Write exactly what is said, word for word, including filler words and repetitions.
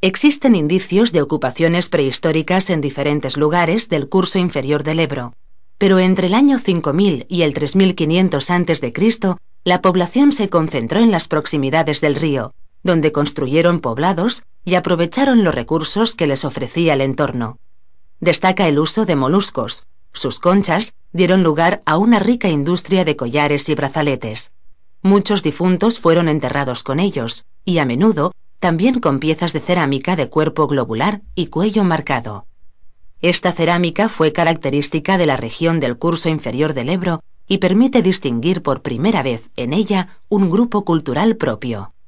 Existen indicios de ocupaciones prehistóricas en diferentes lugares del curso inferior del Ebro, pero entre el año cinco mil y el tres mil quinientos antes de Cristo, la población se concentró en las proximidades del río, donde construyeron poblados y aprovecharon los recursos que les ofrecía el entorno. Destaca el uso de moluscos. Sus conchas dieron lugar a una rica industria de collares y brazaletes. Muchos difuntos fueron enterrados con ellos, y a menudo también con piezas de cerámica de cuerpo globular y cuello marcado. Esta cerámica fue característica de la región del curso inferior del Ebro y permite distinguir por primera vez en ella un grupo cultural propio.